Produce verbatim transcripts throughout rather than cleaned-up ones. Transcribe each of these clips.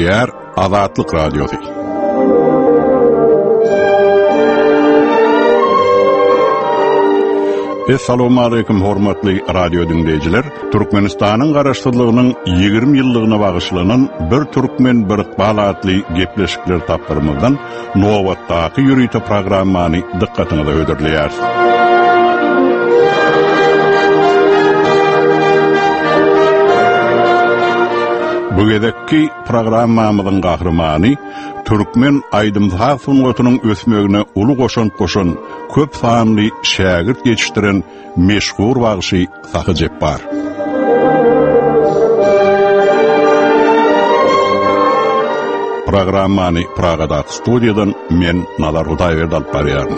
Döredilýär Azatlyk Radiosu. Assalamu alaykum hormatly radio dinleyijiler. Türkmenistanyň garaşdyrlygynyň ýygrimi ýyllygyna bagyşlanan bir türkmen bir iqbal adly gepleşikler tapdyrmagdan Nowatdaky ýürüýte programmany dikkatiňize öýdürleýär. Bu gedekki programmamyzyň gahrymany Türkmen aýdymsal sungatynyň ösmegine uly goşan goşan köp sanly şägirt ýetişdiren meşhur wagşy Sahy Jepbar. Programmany Pragada studiýadan men Nazar Hudaýberdi alyp barýarym.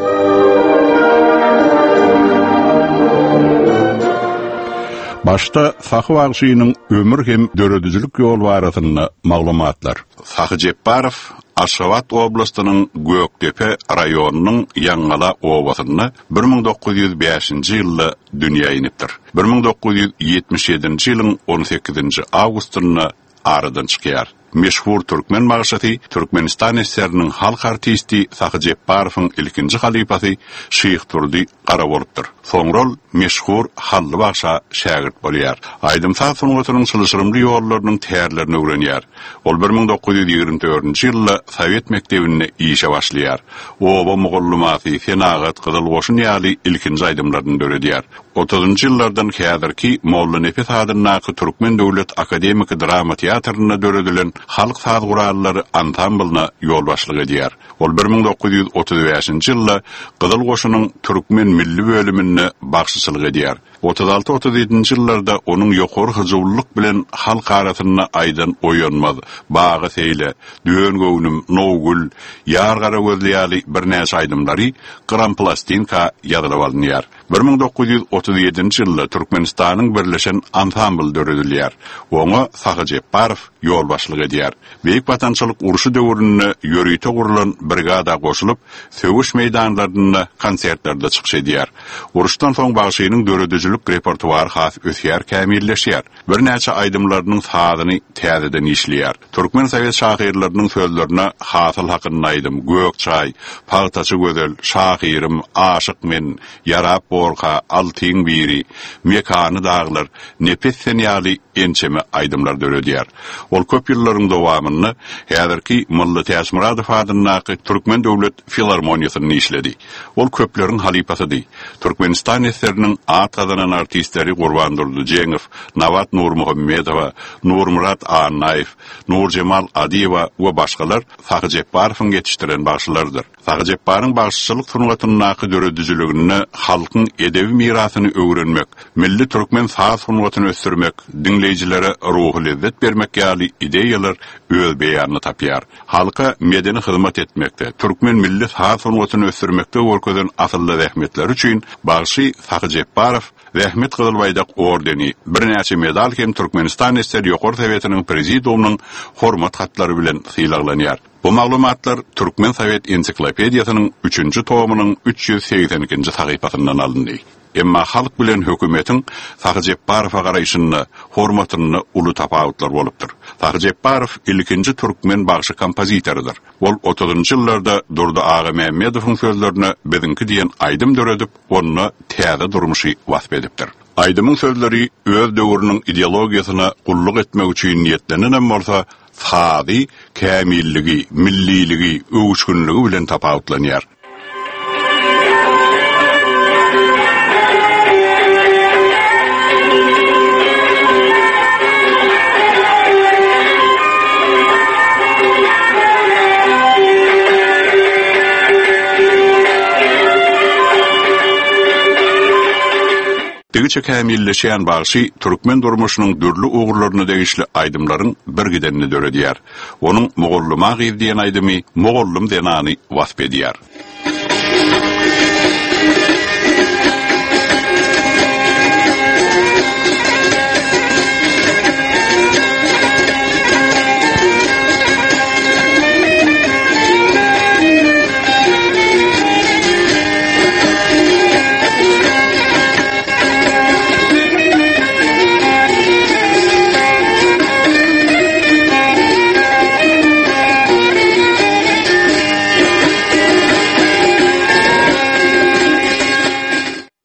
Başta Sahy wagşynyň ömür hem döredüjilik ýol barasyna maglumatlar. Sahy Jepbarow Aşgabat oblastynyň Göktepe raýonynyň Ýaňala owasyna bir ming dokuz ýüz beşinji ýylda dünýä inipdir. bir ming dokuz ýüz ýetmiş ýedinji ýylyň on sekizinji awgustyna aradan çykýar. Meşhur Türkmen magyşaty Türkmenistan esseriniň halk artisti Sahy Jepbarowyň ilkinji halifasy Şyh Turdy gara bolupdyr. Soňrol meşhur hally bagşa şägirt bolýar. Aýdymsal sungatynyň çylşyrymly ýollarynyň täýerlerini öwrenýär. Ol bir ming dokuz ýüz ýigirme dördünji ýylda Sowet mekdebine işe başlaýar. Oba mugullumaty Senagat Gyzyl Goşun ýaly ilkinji aýdymlaryny döredýär. otuzunji ýyllardan häzirki Molla Nefes adynyň Türkmen Döwlet Akademik Drama Teatryna döredilen halk saz gurallary ansamblına ýol başlyk edýär. Ol bir ming dokuz ýüz otuz beşinji ýylda Gyzyl Goşunyň Türkmen milli bölümine bagşyçylyk edýär. otuz alty otuz ýedinji ýyllarda onuň ýokary hyjywlyk bilen halk arasyna aýdan oýanmaz. Bagy seýle, düýen göwnüm, nowgul, ýar gara gözli ýaly bir näçe aýdymlary Gran Plastinka ýadylyp alynýar. bir ming dokuz ýüz otuz ýedinji ýylda Türkmenistanyň birleşen ansambl döredilýär. Oňa Sahy Jepbarow ýol başlyk edýär. Beýik watançylyk uruşy döwründe ýörüýte gurulan brigada goşulyp, söwüş meýdanlaryna konsertlerde çykyş edýär. Uruşdan soň bagşynyň döredüjilik repertuary has ösýär, kämilleşýär. Bir näçe aýdymlarynyň sazyny täzeden işleýär. Türkmen Sowet şahyrlarynyň sözlerine hasıl hakyny aýdym, Gökçay, Paltaçy gözel, şahyrim, aşyk men, Yarap Borka, Altyň biri, Mekany daglar, Nepes sen ýaly ençeme aýdymlar döredýär. Ol köp ýyllaryň dowamyny häzirki Molla Täsmuradow adynyň Türkmen Döwlet Filharmoniýasyny işledi. Ol köpleriň halifasy. Türkmenistan esseriniň at kazanan artistleri Gurban Durdujeňow, Nawat Nurmuhammedowa, Nurmurat Anaýew, Nurjemal Adiýewa we başgalar Sahy Jepbarowyň ýetişdiren bagşylardyr. Sahy Jepbarowyň bagşyçylyk sunugatynyň döredüjiligini halkyň edebi mirasyny öwrenmek, milli türkmen saz sunugatyny ösdürmek, dinleýijilere ruhy lezzet bermek ýaly ideýalar öz beýanyny tapýar. Halka medeni hyzmat etmekde, türkmen milli saz sunugatyny ösdürmekde görkezden asylly rahmetler üçin bagşy Sahy Jepbarow Rahmet Kızılbaydak ordeni, bir näçe medal hem Türkmenistan esser ýokary Sowetiniň prezidiumynyň hormat hatlary bilen syýlaglanýar. Bu maglumatlar Türkmen Sowet ensiklopediýasynyň üçünji tomynyň üç ýüz seksen ikinji sahypasyndan alındy. Emma halk bilen hökümetiň Sahy Jepbarowa garaýşyny, hormatyny uly tapawutlar bolupdyr. Sahy Jepbarow ilkinji türkmen bagşy kompozitordyr. Ol otuzunji ýyllarda Durdy Ağa Mämmedowyň sözlerine bizinki diýen aýdym döredip, onu täze durmuşy wasp edipdir. Aýdymyň sözleri öz döwrüniň ideologiýasyna gulluk etmek üçin niýetlenen bolsa, sady, kämilligi, milliligi, öwüşkünligi bilen tapawutlanýar. Tegiçe kämilleşýän bagşy türkmen durmuşynyň dürli ugurlaryna degişli aýdymlaryň bir gidenini döredýär. Onuň Mogolluma diýen aýdymy Mogollum denany wasp edýär.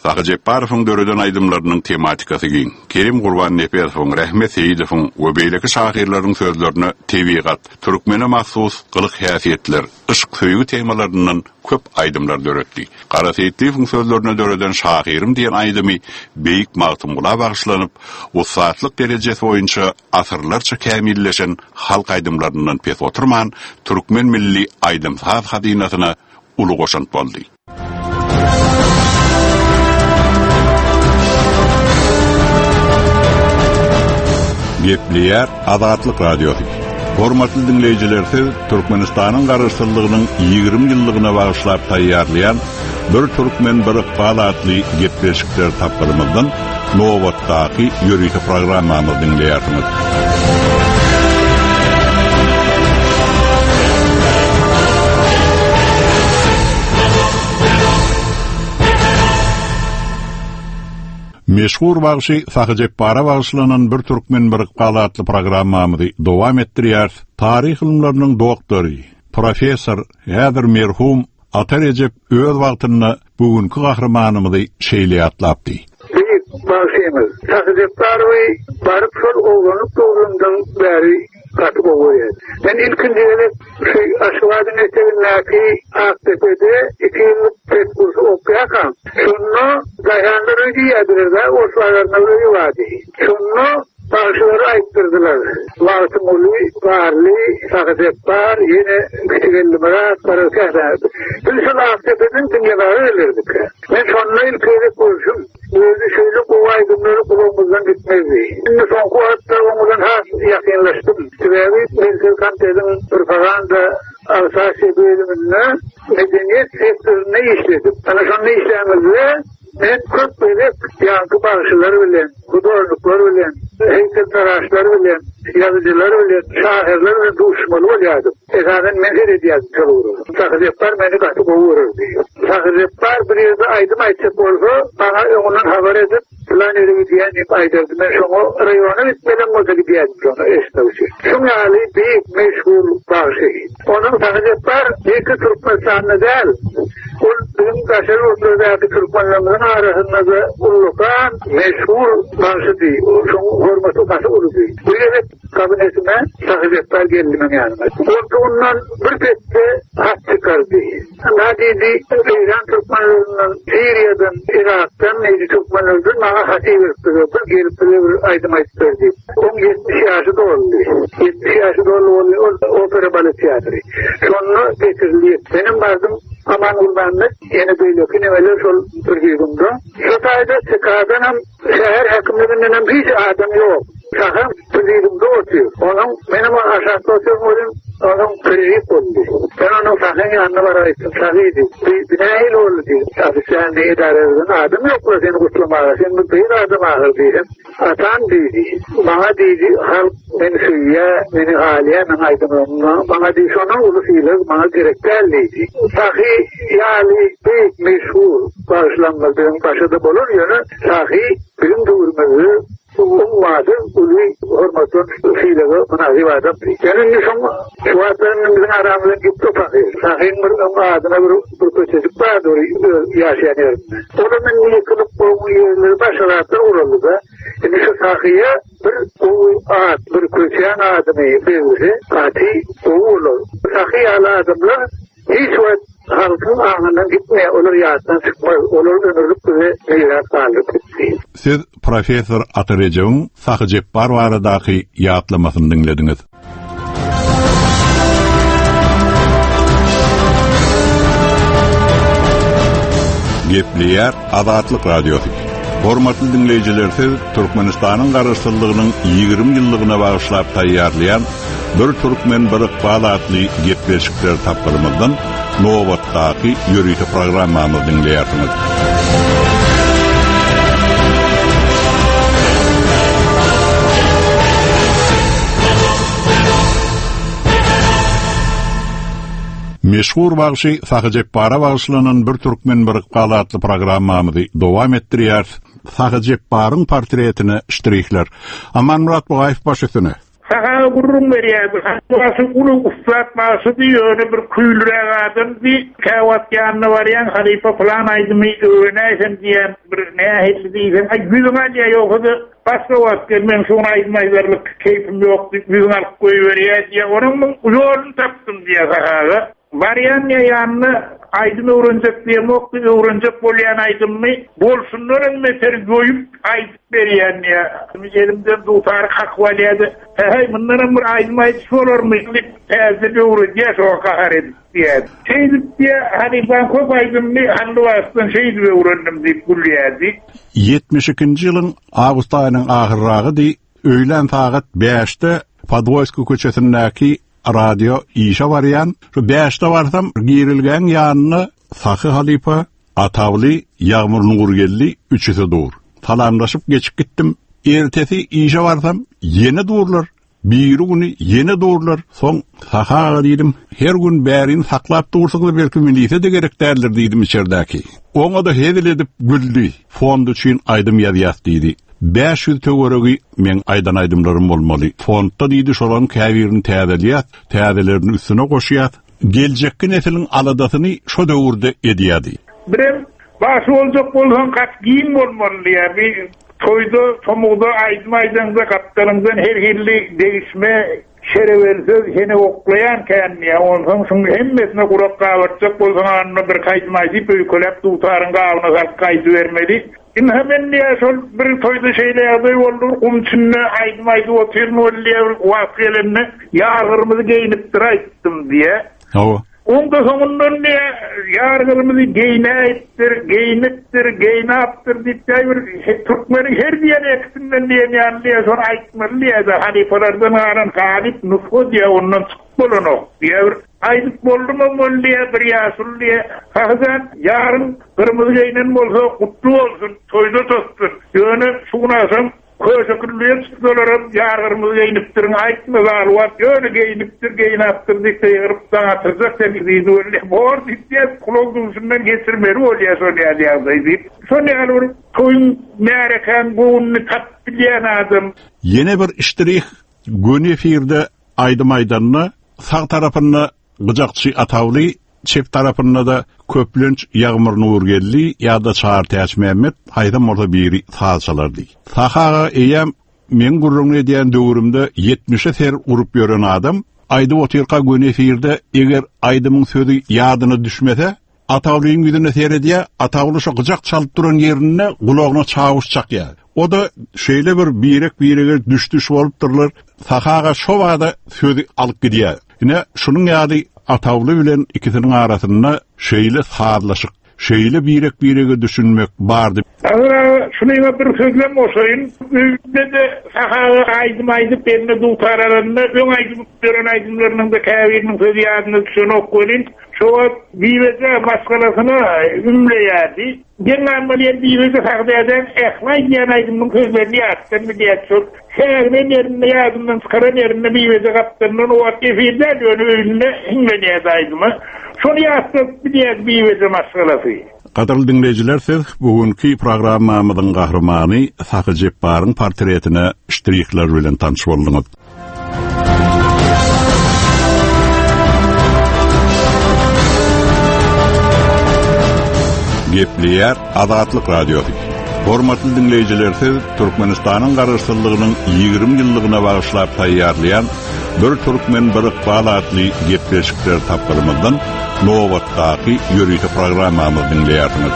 Sahy Jepparowyň döreden aýdymlarynyň tematikasy giň. Kerim Gurban Neperowyň, Rahmet Seyidowyň we beýleki şahyrlaryň sözlerini tebigat, türkmene mahsus gylyk häsiýetler, ışık söýgü temalaryndan köp aýdymlar döretdi. Gara Seyidowyň sözlerine döreden şahyrim diýen aýdymy beýik magtymyla bagyşlanyp, o saatlyk derejesi boýunça asyrlarça kämilleşen halk aýdymlaryndan pes oturman türkmen milli aýdym hadinasyna uly goşant boldy. Gepliýär Azatlyk Radiosu. Hormatly dinleýijiler, siz Türkmenistanyň garaşsyzlygynyň ýygrimi ýyllygyna bagyşlap taýýarlayan bir türkmen bir ykbalatly gepleşikler tapgalymyzdan nowatdaky ýörüýte programmamyzy dinleýärsiňiz. Meşhur bagşy Sahy Jeppara bagşlanan bir türkmen bir ykbalatly programmamyzy dowam etdirýär. Taryh ilmläriniň doktory, professor, häzir merhum Ata Recep öz wagtyny bugünkü gahramanymyzy şeýle atlapdy. Bagşymyz Sahy Jepparowy baryp şol oglunyp dogrundan bäri katıp oýar. Ben ilkinde şu aşgadyň etegindäki Aktepe'de iki ýyllyk pet kursy okuýakam. Şunu gaýandyry diýerler, oşlarlaryny wadi. Şunu bagşylary aýtdyrdylar. Wagtymly, barly, Sahy Jeppar, ýene kiçigelimler barakalar. Biz şu Aktepe'den dinleýär elerdik. Ben şonu ilkinde kurşum. Özü şöyle bu aydınları kulağımızdan gitmezdi. Şimdi son kuatlarımızdan has yakınlaştım. Sebebi Merkel Kanter'in propaganda asasi bölümünde medeniyet sektörüne işledim. Bana şunu işlemizde ben köp böyle yankı bağışçıları bilen, kudorlukları bilen, heykeltıraşları bilen, yazıcıları bilen, şahirler ve düşmanı olaydım. Esasen menzir ediyazı çalıyorum. Sahy Jeppar beni katıp oğurur diyor. Sahy Jeppar bir yerde aydım aytsak olsa bana ondan haber edip filan yere gidiyen hep aydırdım. Ben şunu rayona bitmeden olsa gidiyedim şunu eştavuşu. Şunu hali büyük meşhur bağışı. Onun Sahy Jeppar iki Türkmenistan'da değil. O bizim kaşarı ortadaki Türkmenlerin arasında da ulukan meşhur bağışı değil. Şunu hormatı kaşı ulu değil. Bu yere kabinetime Sahy Jeppar geldi ben yanıma. Ondan bir pette hat çıkardı. Nadidi İran Türkmenlerinden, Suriye'den, Irak'tan, neydi Türkmenlerden bana hati veriptiriyor. Bir geliptiriyor, bir aydım aytırdı. on yetmiş yaşı da oldu. yetmiş yaşı da oldu, opera balet tiyatri. Sonra getirildi. Benim vardım aman urbanlık, yeni böyle kinemeler sol Türkiye'de. Şu tayda çıkardan şehir hakimlerinden hiç adam yok. Şahım Türkiye'de oturuyor. Onun benim aşağıda oturuyorum. Onun kırık oldu. Ben onun Sahy'nin yanına varaydım. Sahy'ydi. Bir nehil oldu. Tabii sen de idare edin. Adım yok mu seni kutlamaya? Sen bir adım ağır değilim. Atan dedi. Bana dedi. Halk beni suyya, beni haliye, beni aydınlığına. Bana dedi. Şuna ulusuyla bana direkterliydi. Sahy yani büyük meşhur bağışlanmadığın başında bulur yönü. Sahy bizim durumumuzu ummadı, ulu hormatın fiileri münazib adam. Senin nişan şuatlarının bizim aramızdan gitti fakir. Sahy'nin bir adına bir, bir köçecik daha doğru yaşayan yerinde. Onun yıkılıp boğum yerleri başaratta uğralı da. Şimdi şu Sahy'ye bir ad, bir köçeyen adını verirse, kati oğulur. Sahy ala adamlar hiç vakit halkın ağından gitmeye, olur yağdan çıkmaz, olur önürlük bize meyran sağlık etsin. Siz Professor Ata Recep'in Sahy Jeppar baradaky ýatlamasyny dinlediňiz. Gepliýär Azatlyk Radiosu. Hormatly dinleýijiler, siz Türkmenistanyň garaşsyzlygynyň ýygrimi ýyllygyna bagyşlap taýýarlayan bir türkmen bir ykbalatly gepleşikler tapgalymyzdan nowatdaky ýörüýte programmamyzy dinleýärsiňiz. Meşhur bagşy Sahy Jeppara bagyşlanan bir türkmen bir ykbalatly programmamyzy dowam etdirýär. Sahy Jepparyň portretini iştirikler. Aman Murat Bogaýew başysyny. Sağa gurrun berýärdi. Hasy ulu ustad maksady ýöne bir küýlürä adam bir käwat ýanyna barýan halifa plan aýdymy öwrenäsen diýen bir nähili diýen. Ay güýüňe ýokdy. Başga wagt men şonu aýdmaýlarlyk keyfim ýok diýip güýüňe alyp goýberýär diýe. Onuň ýolunu tapdym diýe sahaga. Barýan ýanyna aydın öwrenjek diýe mokdy öwrenjek bolýan aýdymmy bolsunlar meter goýup aýdyp berýän ýa. Elimden dutar hak walýady. Hey, bundan bir aydym aýdyp bolarmy diýip täze öwrenjek şo kahar edip diýär. Şeýdip diýe hani ben köp aýdymmy handy wagtdan şeýdip öwrendim diýip gülýärdi. yetmiş ikinji ýylyň awgust aýynyň ahyrragydy öýlen saat beşte Podvoyski köçesindäki radio işe varyan, şu beşte varsam girilgen ýanyny Sahy halipa atawly Ýagmur Nurgelli üçüsi dur. Talamlaşyp geçip gittim. Ertesi işe varsam yeni durlar. Bir günü yeni durlar. Son Sahaga diýdim, her gün bärin saklap dursaňyz belki milise de gerek därler diýdim içerdäki. Oňa da hedil edip güldü. Fondu üçin aýdym ýazýas diýdi. beş yüz töweregi men aýdan aýdymlarym bolmaly. Fondda diýdi şolan käbirini täzelýät, täzelerini üstüne goşýat. Geljekki nesiliň aladasyny şo döwürde edýärdi. Birem baş boljak bolsaň kat giyin bolmaly ýa-da toýda, tomugda aýdym aýdanda kaplarymdan her hilli degişme şerewersiz hene oklayan känni onsoň şuň hemmesine gurak gawarjak bolsaň anyny bir kaýtmaýdy öýkelep tutaryn gawyna zat gaýdy bermeli. In hemen diye şol bir toyda şeyle yaday oldu, umçinne aydmaydı o tırnolliye vakıyelenine yağırımızı giyiniptir ayttım diye. Ova. Onda sonundan diye yağırımızı giyiniptir, giyiniptir, giyinaptır diye bir Türkmenin her diyen eksininden diye yani diye son aytmalı diye de halifalardan ağaran galip nüfo diye ondan çıkbolun o diye bir aydık boldu mu bol diye bir yasul diye hakikaten yarın kırmızı giyinen bolsa kutlu olsun, toyda tostun. Yani şunasın köşekürlüye çıktılarım, yargırımızı giyiniptirin aytmaz aluat, yani giyiniptir, giyinaptır dikte yığırıptan atıracak demiziydi öyle. Bor diye kulogduğusundan geçirmeli oluyor sonra yazaydı. Sonra alır toyun merekan buğununu tatbileyen adam. Yine bir iştirih gün efirde aydım aydanını sağ tarafını gıcakçı atavlı, çift tarafında da Köplünç Ýagmur Nurgelli ya da Çağır Täç Mehmet haýdam orta biri salçalardy. Sahaga eýem men gurrun edýän döwrümde yetmişe ser urup ýören adam aýdy otirka gün efirde eger aýdymyň sözi ýadyna düşmese atawlyň ýüzüne seredýär, atawly şo gıjak çalyp duran ýerine gulagyna çawuş çakýar. O da şeýle bir birek birege düşdüş bolup durlar. Sahaga şo wagda sözi alyp gidýär. Ine şunun ýady atawly bilen ikisiniň arasynda şeýle saadlaşyk, şeýle birek birege düşünmek bardy. Aga şunyňa bir sözlem bolsaýyn, de sahaga aýdym aýdyp benne dutarlarynda öň aýdyp beren aýdymlarynyň da käbiriniň sözi ýadyna düşen okgolyn, şowa biwede başgalasyna ümleýärdi. Genel maliyet biwede sagdaýdan ähli ýan aýdymyň sözlerini ýatdan diýetdir. Şäherden ýerine ýadymdan çykaran ýerine biwede gapdyrdan o wagt efirde dönüňde ümleýärdi aýdymy. Şonu ýatdan diýet biwede masgalasy. Qadarly dinleyijiler, siz bugünkü programmamyzyň gahrymany Sahy Jepbaryň portretine iştirikler bilen tanış boldyňyz. Gepleýär Azatlyk radiosu. Hormatly dinleyijiler, siz Türkmenistanyň garaşsyzlygynyň ýygrimi ýyllygyna bagyşlap taýýarlayan bir türkmen bir iqbal adly gepleşikler tapdyrmazdan Nowatdaky ýörüýte programmamyzy dinleýärsiňiz.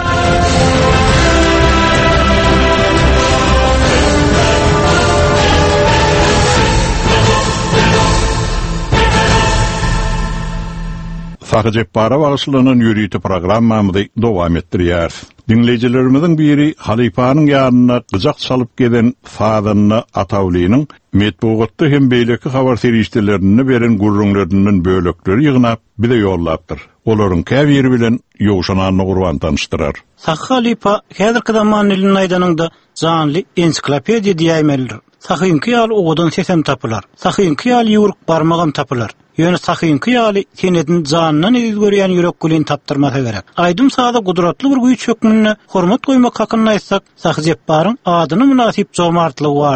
Sahy Jepbara bagyşlanan ýörüýte programmamyzy dowam etdirýär. Dinleyijilerimizin biri halifanyň ýanyna gıjak çalyp gelen Sadanyny atawlynyň metbugatda hem beýleki habar serişdelerini beren gurrunlarynyň bölekleri ýygnap bile ýollapdyr. Olaryň käbiri bilen ýowşanany gurban tanıştyrar. Sahy halifa häzirki zaman ilini aýdanyňda zanly ensiklopediýa diýýärler. Sahyňky ýaly owadan sesem tapylar. Sahyňky ýaly ýuruk barmagam tapylar. Ýöne sahyňky ýaly tenedin zanyndan iz görýän ýürek gülin tapdyrmasa gerek. Aýdym sada gudratly bir güýç hökmüne hormat goýmak hakyny aýtsak, Sahy Jepbaryň adyny münasip jomartlygy bardy.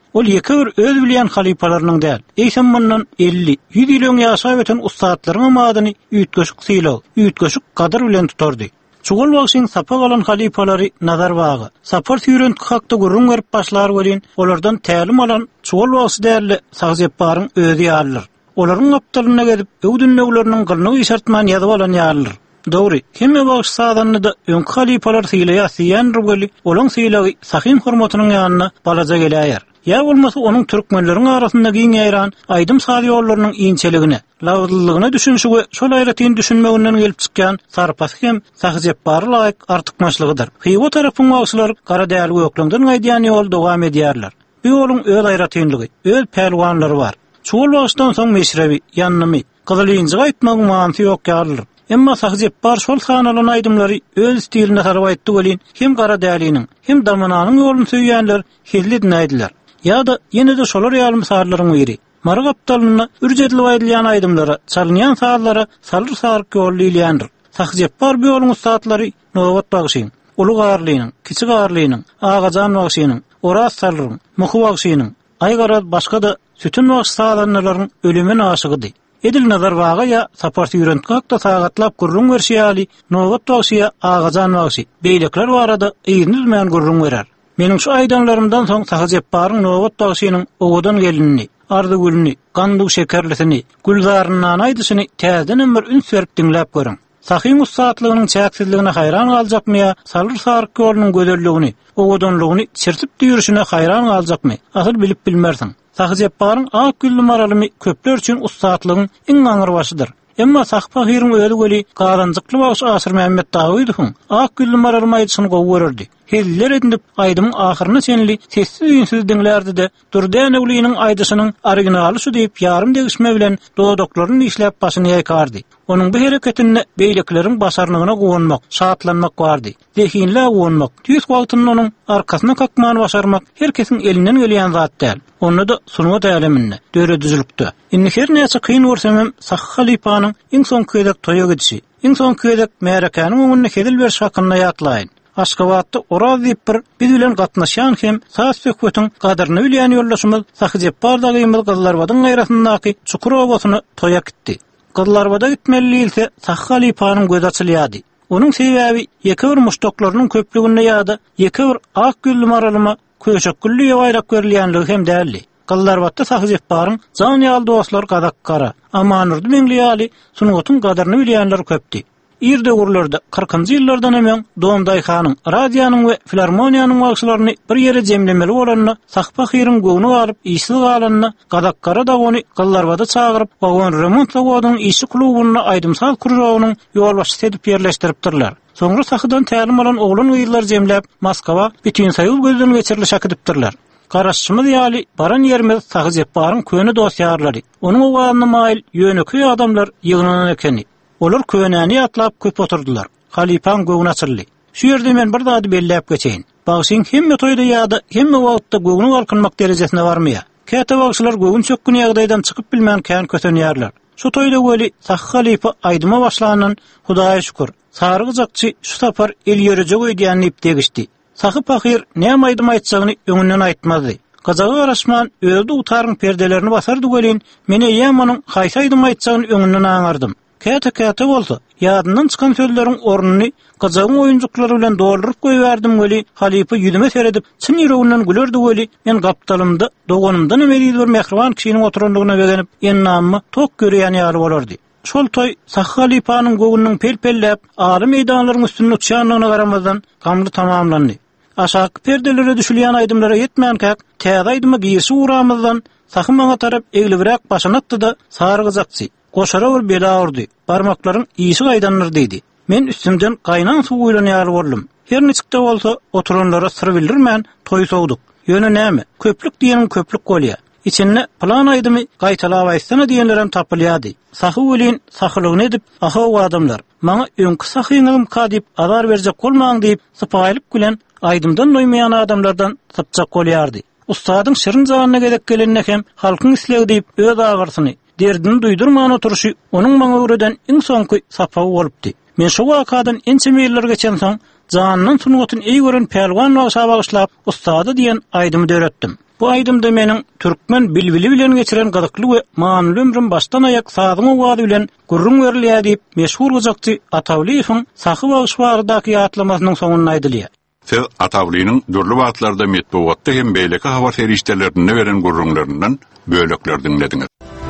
Ol ýeke bir öz bilýän halipalarynyň däl. Eýsem bundan elli yüz ýyl ýaşap öten ustatlaryň madyny üýtgeşik sylaw, üýtgeşik gadar bilen tutardy. Çugal wagtyň sapa galan halipalary nazar bagy. Sapar süýrenki hakda gurrun berip başlar welin, olardan tälim alan çugal wagty däli Sagzepbaryň özi ýalyr. Olaryň aptalyna gelip öwdünleglerini gylnyk işartman ýazyp alan ýalyr. Dogry, kime wagt sadanny da öňki halipalar sylaýar syýandyr boli, olaň sylagy sahim hormatynyň ýanyna balaja gelýär. Ya bolmasa onun türkmenleriň arasynda giň ýaýran aýdym sady ýollarynyň iňçeligine, lawdlygyna düşünşige, şol aýratyn düşünmeginden gelip çykýan sarpasy hem Sagzepbary laýyk artykmaçlygydyr. Hyýwa tarapyň wagtlar gara däl göklüňden gaýdýan ýol dowam edýärler. Bu ýoluň öz aýratynlygy, öz pelwanlary bar. Çuwul wagtdan soň meşrebi, ýanymy, gyzylynjy gaýtmagyň maňy ýok ýalyr. Emma Sagzepbar şol sanalan aýdymlary öz stiline sarap aýtdy welin, hem gara däliniň, hem damananyň ýoluny söýýänler hezli dinädiler. Ya da yine de şolar ýalym sarlaryň biri. Marag aptalyna ürjedli aýdylýan aýdymlara, çalynýan saatlara salyr saryk ýolly Sagzepbar bu ýoluň ustatlary nowat bagşyň, uly garlynyň, kiçik garlynyň, agajan bagşynyň, oras salyryň, muhy bagşynyň, aýgara başga da sütün bagşy salanlaryň ölümine aşygydy. Edil nazar baga ya sapart ýürentkakda sagatlap gurrun berşýäli, nowat bagşya agajan bagşy. Beýlekler barada ýygnylmaýan gurrun berer. Meniň şu aýdanlarymdan soň Sagzepbaryň nowat bagşynyň owadan gelinini, ardy gülni, gandyk şekerlisini, gülzarynyň aýdysyny täzeden bir üns berip dinläp görüň. Sahim ustatlygynyň çäksizligine haýran galjakmy, salyr saryk ýolunyň gözelligini, owadanlygyny çirtip düýrüşine haýran galjakmy? Asyl bilip bilmersiň. Sagzepbaryň ak güllü maralymy köpler üçin ustatlygyň iň aňyr başydyr. Emma Sagpahyryň özi geli gadanjykly baş Asyr Mämmed Dawydowyň ak güllü maralymy aýdysyny gowurdy. Hiller edinip aýdymyň ahyryny senli sessiz üýünsiz dinlerdi de Durdan Ewliýanyň aýdysynyň originaly şu diýip ýarym degişme bilen dodoklaryny işläp başyny ýaýkardy. Onuň bu hereketinde beýlekleriň başarlygyna gowunmak, şatlanmak bardy. Zehinle gowunmak, tüýs wagtyny onuň arkasyna kakmany başarmak her kesiň elinden gelýän zat däl. Onu da sunma täliminde, döredüzlükde. Indi her näçe kyn bolsam, Sah halipanyň iň soňky edek toýa gidişi, iň soňky edek märekanyň öňüne kedil beriş hakyna ýatlaýyn. Aşgabatda oraz bir biz bilen gatnaşan hem saz söhbetiň gadyryny bilýän ýoldaşymyz Sagzepbar da gymyl Gyllarbadyň gaýratyndaky çukur owasyny toýa gitdi. Gyllarбада gitmeli ise Sah halipanyň göz açylýady. Onuň sebäbi ýeke bir muştoklarynyň köplüginde ýa-da ýeke bir ak güllü maralyma köşek güllü ýaýrak görülýänligi hem däldi. Gyllarбада Sagzepbaryň jan ýaly dostlar gadak gara, amanurdy meňliýäli sunugatyn gadyryny bilýänler köpdi. İrde gurlarda kırkıncı ýyllardan hemen Doğumday Hanyň radiýanyň we filarmoniýanyň wagtlaryny bir ýere jemlemeli bolanyna Sagpahyryň göwüni alyp işli galanyna gadakkara da ony Gyllarбада çagyryp wagon remont zawodynyň işi klubyna aýdymsal kurjawynyň ýolbaşçysy edip ýerleşdiripdirler. Soňra sahydan tälim alan oglan ýyllar jemläp Moskwa bütün saýul gözden geçirli şakydipdirler. Garaşçymyz ýaly baran ýerimiz Sagzepbaryň köni dosýarlary. Onuň owanyna maýyl ýöneki adamlar ýygnanan ekeni. Olar köwnäni atlap köp oturdular. Halipan göwüni açyldy. Şu ýerde men bir zady belläp geçeýin. Bagşyň hemme toýda ýa-da hemme wagtda göwüni alkynmak derejesine barmýar. Käte bagşylar göwün çökkün ýagdaýdan çykyp bilmän kän kötenýärler. Şu toýda weli Sah halipa aýdyma başlanyň Hudaýa şükür. Sarıgyjakçy şu sapar el ýörejek öýdýän ip degişdi. Sagpahyr näme aýdyma aýtsagyny öňünden aýtmady. Gazagy araşman öldü utaryň perdelerini basardy gelin, meni ýamanyň haýsy aýdyma aýtsagyny öňünden aňardym. Käte-käte bolsa, ýadyndan çykan sözleriň ornuny gazagyň oýunjuklary bilen doldurup goýberdim weli halipa ýüdüme seredip çyn ýüreginden gülerdi weli men gapdalymda doganymdan emeli bir mehriban kişiniň oturandygyna begenip ennamy tok görýän ýaly bolardy. Şol toy Sah halipanyň göwünüň pelpellep aly meýdanlaryň üstüne uçýanlygyna garamazdan gamly tamamlandy. Aşaky perdelere düşülýän aýdymlara ýetmän kak täze aýdyma giýişi uramazdan Sahym maňa tarap egilibirek başyny atdy da sarıgyjakçy goşara bir bela urdy. Barmaklaryň iýişi gaýdanlar diýdi. Men üstümden gaýnan suw uýlanýar boldum. Her niçikde bolsa oturanlara syr bildirmän toý sowduk. Ýöne näme? Köplük diýenim köplük bolýar. İçinde plan aýdymy gaýtalap aýtsana diýenlerem tapylýady. Sahy welin sahylygyny edip, aha o adamlar maňa öňkü sahyňym kadip azar berjek bolmaň diýip sypaýlyp gülen aýdymdan doýmaýan adamlardan sypjak bolýardy. Ustadyň şirin janyna gedek gelenine hem halkyň islegi diýip öz agyrysyny derdini duýdurman oturuşy onuň maňa öwreden iň soňky sapawy bolupdy. Men şu wakadan ençe meýiller geçen soň janynyň sunugatyn eý gören pelwan wagşa bagyşlap ustady diýen aýdymy döretdim. Bu aýdymda meniň türkmen bilbili bilen geçiren gyzykly we manyly ömrüm başdan aýak sazyň owady bilen gurrun berilýär diýip meşhur gyzykçy Atawliýewiň Sahy Bagşbardaky ýatlamasynyň soňuna aýdylýar. Siz Atawliýeň dürli wagtlarda metbuatda hem beýleki habar feriştelerini beren gurrunlaryndan bölekler dinlediňiz.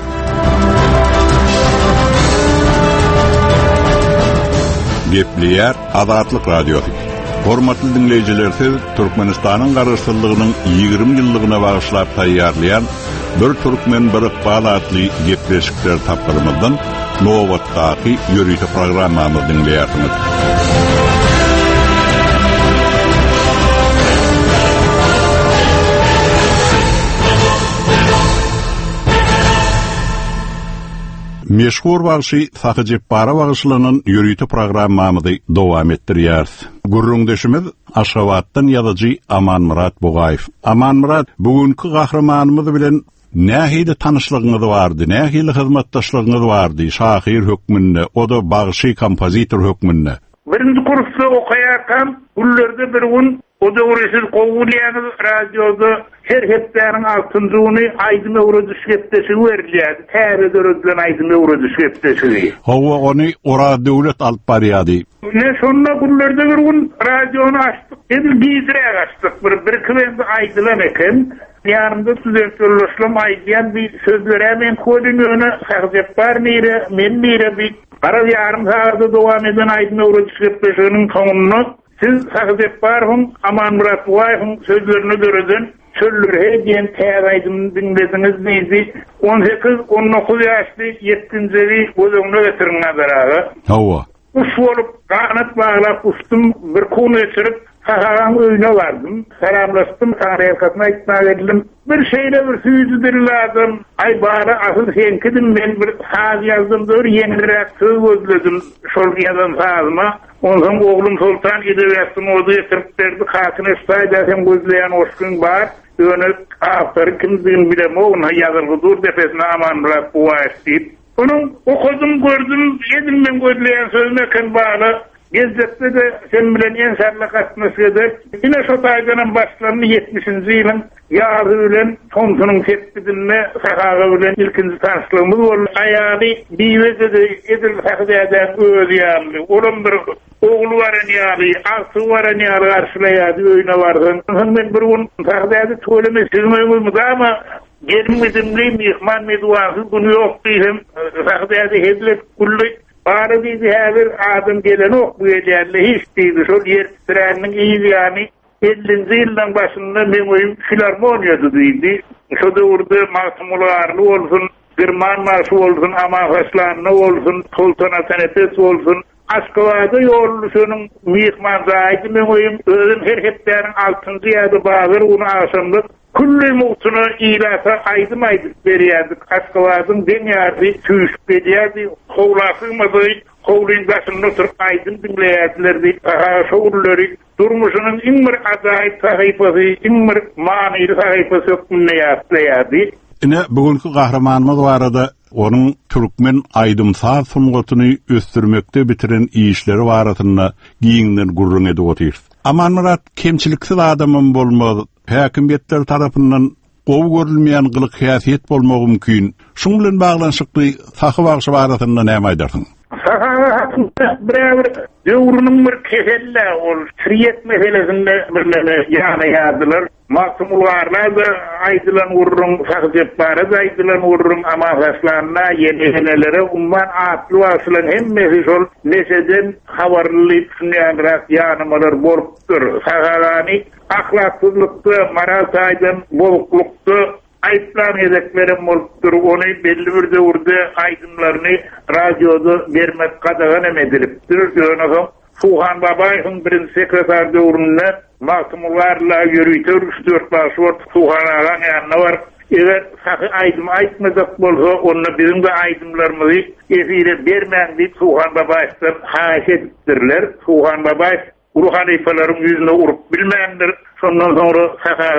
Gepliyar Azatlyk Radiosu. Hormatly dinleýijiler, siz Türkmenistanyň garaşdyrlygynyň ýygrimi ýyllygyna bagyşlap taýýarlayan bir türkmen bir ykbal adly gepleşikler tapdyrmyzdan Nowatdaky ýörüýte programmamy dinleýärsiňiz. Meşhur bagşy Sahy Jepbara bagşylanan ýörüýte programmamy dowam etdirýär. Gurrundeşimiz Aşgabatdan ýazyjy Aman Murat Bugaýew. Aman Murat, bugünkü gahramanymyz bilen nähili tanyşlygyňyz bardy, nähili hyzmatdaşlygyňyz bardy, şahyr hökmünde, o da bagşy kompozitor hökmünde. Birinci kursda okaýarkam, gullerde bir gün o da orasız qowulýany radioda her hepdäriň altynjyny aýdym öwre düşgepdeşi berilýär. Täze döredilen aýdym öwre düşgepdeşi. Hawa ony ora döwlet alyp barýardy. Ne şonda gullerde bir gün radiony açdyk. Edil gizrä açdyk. Bir bir kıwende aýdylan eken. Ýarymda tüzeklerleşlem aýdýan bir sözlere men koýdum Sahyjep bar nire, men nire bir Ara yarım saatda dowam eden aýdym öwre düşgepdeşiniň soňuny siz Sahyjep barhyň Aman Murat Bugaýewiň sözlerini göreden çöller hediýen täze dinlediňiz diýdi. on sekiz on dokuz ýaşly ýettinji gözüňe getiriňiz daraga. Hawa. Uş bolup kanat baglap uçdum, bir kun geçirip Saharan öýüne bardym. Salamlaşdym, tarýatyna aýtmak edildim. Bir şeýle bir süýjüdir lazım. Ay bara asyl senkidim, men bir saz ýazdım, bir ýeňirek söz gözledim. Şol ýazan sazyma. Ondan oglum Sultan edebiyatym odu ýetirip berdi. Hakyny istaýda hem gözleýän oşkun bar. Öňe awtory kimdigini bilemok, ona ýazylgydyr depesine Aman Murat Bugaýew diýip. Onun okudum, gördüm, yedim men gözleýän sözüne ken bağlı. Gezzetde de sen bilen en sarlak atmosferde yine şu taýdanın başlarını yetmişinci ýylyň ýazy bilen Tomsunyň tepkidinle Sahaga bilen ilkinji tanışlygymyz boldy. Aýaly biwede de edil Sahyjada öýdi ýaly. Olam bir ogly baran ýaly, agsy baran ýaly garşylaýdy öýüne bardym. Men bir gün Sahyjada tölemesi sizmeýmizmi ama gelmedimli mihman medwansy bunu ýok diýdim. Sahyjada hedlet kully Bari bizi her adam gelen ok bu ederli hiç değildi. Şol yer treninin iyi yani ellinci yıldan başında men oyum filarmoniyada değildi. Şu da orada masumularlı olsun, Gırman marşı olsun, Amagaslanlı olsun, Sultana Tenefes olsun. Aşkavada yollusunun mihmanzaydı men oyum özüm her heplerin altıncı yadı bağır onu aşamdık. Kulli muhtunu ilasa aydım aydık veriyardık. Aşkavadın denyardı, tüyüşüp veriyardı. Kovlasılmadı, kovluyun başında oturup aydım dinleyardılardı. Aha şoğulları durmuşunun inmir azayip sahipası, inmir maniyli sahipası öpmünle yaptılardı. Ine bugünkü gahramanymyz barada onun Türkmen aýdymsaz sungatyny östürmekde bitiren işleri baratyna giňden gurrun edip otyr. Aman Murat kemçiliksiz adamym bolmaz. Häkimiyetler tarapyndan gowy görülmeýän gylyk häsiýet bolmagy mümkin. Şuň bilen baglanşykly Sahy Bagşybaratynda näme aýdarsyň? Birer döwrüniň bir keselle ol, şeriýet meselesinde birleme ýany ýadylar. Maksumullarla da aýdylan urrun, Sahyjep bara da aýdylan urrun, Amagaslanna ýene-ýenelere umman atly wasylan hemmesi şol neseden habarlyp şunýanrak ýanymalar bolupdyr. Sahagany ahlaksyzlykda, maral taýdan boluklukda aýtlan edeklerim bolupdyr. Ony belli bir döwürde aýdymlaryny radioda bermek gadagan edilipdir. Ýöne Suhan Babaýewiň birinji sekretar döwründe maksumlarla ýörüýte üç dört başwart Suhan agan ýanyna bar. Eger sahy aýdym aýtmazak bolsa, onda bizim de aýdymlarymyzy efire bermän diýip Suhan Babaýewden haýat etdirler. Suhan Babaýew Uru halifalaryň ýüzüne urup bilmändir. Şondan soňra Sahaga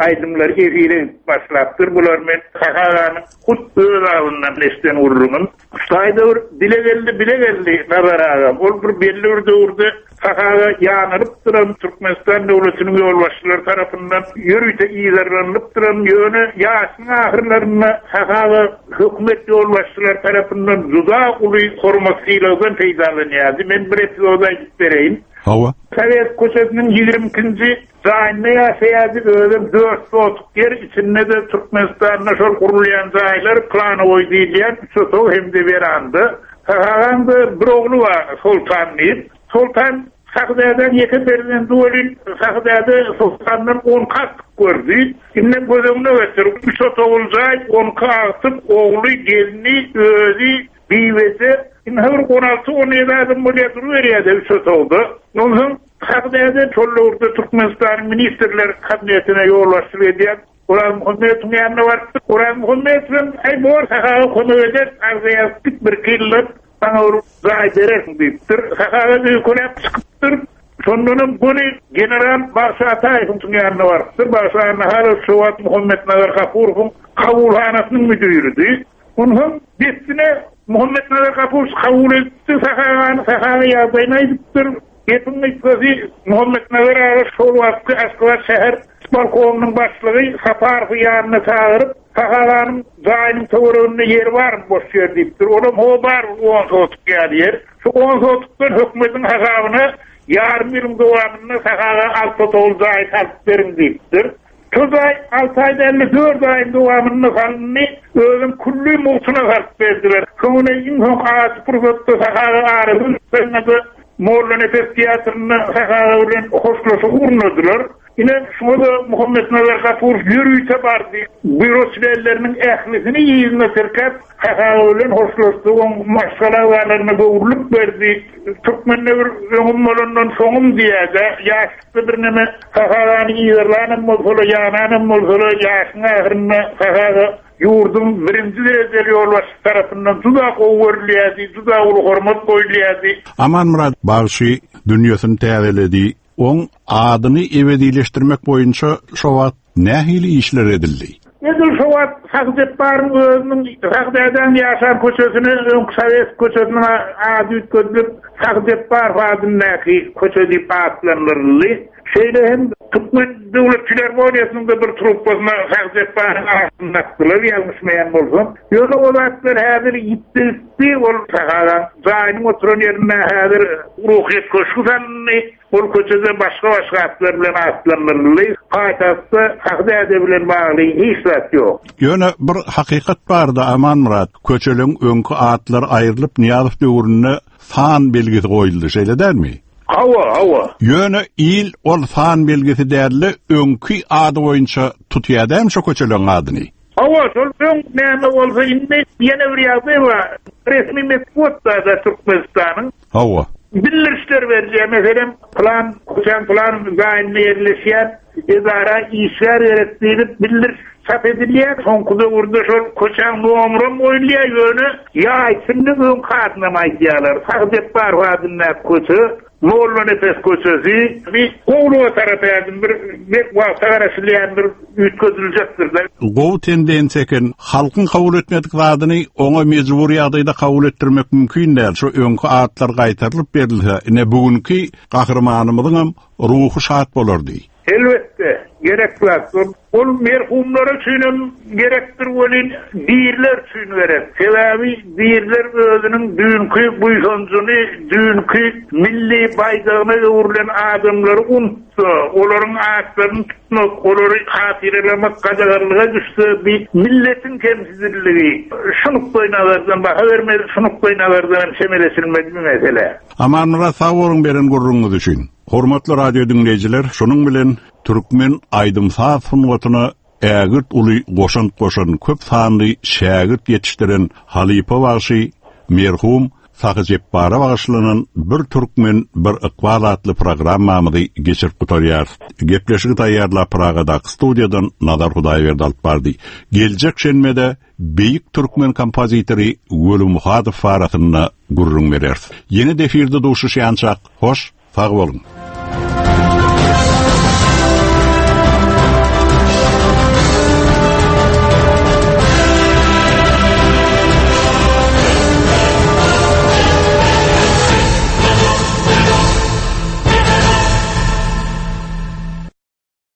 aydımlar efire başlaptır. Bular men Sahaganyň hut öz ağından esten urrumun. Saýda dile geldi, bile geldi nazaragam. Ol bir belli bir döwürde Sahaga ýanyryp duran Türkmenistan döwletiniň ýolbaşçylary tarapyndan ýürüýte ýylarlanıp duran ýöne ýaşyň ahyrlaryna Sahaga hökümet ýolbaşçylary tarapyndan juda uly hormatsyzlygyň peýdalanýardy. Men bir epizoda aýdyp bereyim. Hawa. Sovet koçetinin ýygrimi ikinji zaýyna ýaşaýardy özüm dört sotuk yer içinde de Türkmenistan'da şol gurulýan zaýlar Klanovoy diýilýän soto hem de berandy. Sahaganda bir oglu var Sultan diýip. Sultan Sahdadan ýeke prezident bolýan Sahdada Sultanyň on kat gördü. Inde gözüňe götürüp bir soto boljaý on katyp ogly gelini özü biwede inhar on alty on ýedi adam bolýar berýärdi sotoda. Ondan Sahdadan çollurda Türkmenistan ministrler kabinetine ýolbaşçylyk edýär. Ulan Muhammed'in yanına vardı. Ulan Muhammed'in ay bor sahaga konu eder. Arzayatık bir killet. Bana onu zayi derersin deyiptir. Sahaga büyükülep çıkıptır. Sonunun bunu General Başı Atayev'in yanına vardı. Başı Atayev'in Şuvat Muhammed Nazar Kapur'un kavulhanasının müdürüydü. Onun bestine Muhammed Nazar Kapur kavul etti. Sahaga'nı sahaga yazdayına ediptir. Yetin itkisi Muhammed Nazar Ağır Şuvat'ı Askılar şehir Balkonunun başlığı Saparfı yanına çağırıp Sahaganyň zaýynyň töweründe yer var mı boş yer diýipdir. Olam ho bar on sotuk ýer. Şu on sotukdan hökümetiň hasabyna ýarym ýylyň dowamyny Sahaga alty tol zaýy salyp berin diýipdir. Şu zaýy alty aýda elli dört aýyň dowamyny salyny özüm kully multyna salyp berdiler. Şoňa iň has professor Sahaga arasyn sende Molla Nefes Tiyatrı'nın Sahaga bilen hoşlaşy urnadylar. Yine şunu da Muhammed Nazar Kapur yürüyte bardı. Bürosiyellerinin ehlisini yiyizine sirkat Sahaga'nın hoşlaştığın maşgalalarına boğulup verdi. Türkmenle bir öngümmalından soğum diye de yaşlı bir neme Sahaga'nın iyirlanın molsulu, yananın molsulu, yaşın ahırına Sahaga yurdun birinci derece yolbaşı tarafından tudak oğurluyadi, tudak ulu hormat koyluyadi. Aman Murad Bağşı dünyasını täzeledi. On adyny ebedileşdirmek boýunça şowat nähili işler edildi. Edil şowat Sahdaparyň özüniň Sahdadan ýaşar köçesini Sovet köçesine ady ütközüp Sahdapar wadyny köçe diýip atlandyryldy. Şeýle hem Türkmen döwletçiler bolýasynda bir trupasyna Sahdaparyň atlandylar, ýalňyşmaýan bolsam. Ýöne olatlar häzir ýitdi, ol Sahagaň zaýynyň oturan ýerine häzir ruhyet köşküsany ol köçede başga başga atlar bilen atlandyryldy. Haýtatda Sahda bilen bagly hiç zat ýok. Ýöne bir hakykat bardy Aman Murad. Köçeliň öňkü atlar aýrylyp Niýazow döwrüne fan belgisi goýuldy, şeýle dermi? Hawa, hawa. Ýöne il ol fan belgisi därli öňkü ady boýunça tutýardym şo köçeliň adyny. Hawa, şol öň näme bolsa indi ýene bir ýagdaý bar. Resmi metbutda da Türkmenistanyň. Hawa. Bildirişler berýär, meselem plan, koçan plan zaýyny ýerleşýär, edara işler ýeretdirip bildiriş çap edilýär. Soňkuda urda şol koçan nomrum oýlýar ýöne ýaýsyndy öň katnamaýdýarlar. Sahdabar wadyny köçe Molla Nefes köçesi bir gowy tarapyň bir bir wagtara şilýän bir ütközüljekdir. Gowy tendensiýeken halkyň kabul etmedik wadyny oňa mejburi ýagdaýda kabul etdirmek mümkin däl. Şo öňkü atlar gaýtarylyp berilse, ne bugünkü gahrymanymyzyň ruhy şat bolardy. Elbette gerek var. Ol merhumlara üçin gerekdir bolin diýerler üçin berek. Sebebi diýerler özüniň dünkü buýsanjyny, dünkü milli baýdagyna urulan adamlary unutdy. Olaryň atlaryny tutmak, olary hatyralamak gajagarlyga düşdi. Bir milletin temsilciligi. Şunup goýnalardan baha bermeli, şunup goýnalardan şemeleşilmeli mesele. Aman Murad sag bolyň beren gurruňyz üçin. Hormatly radio dinleyijiler, şonuň bilen Türkmen aýdymsaz sungatyna ägirt uly goşan goşan köp sanly şägirt ýetişdiren Halipa Bağşı, merhum Sahjepbara bagşlanan bir Türkmen bir iqbal atly programmamy geçirip gutarýar. Gepleşigi taýýarlap Pragada studiýadan Nazar Hudaýberdi alyp bardy. Geljek şenmede beýik Türkmen kompozitory Gül Muhadow faratyna gurrun berer. Ýeni defirde duşuşýançak, hoş, sag bolun.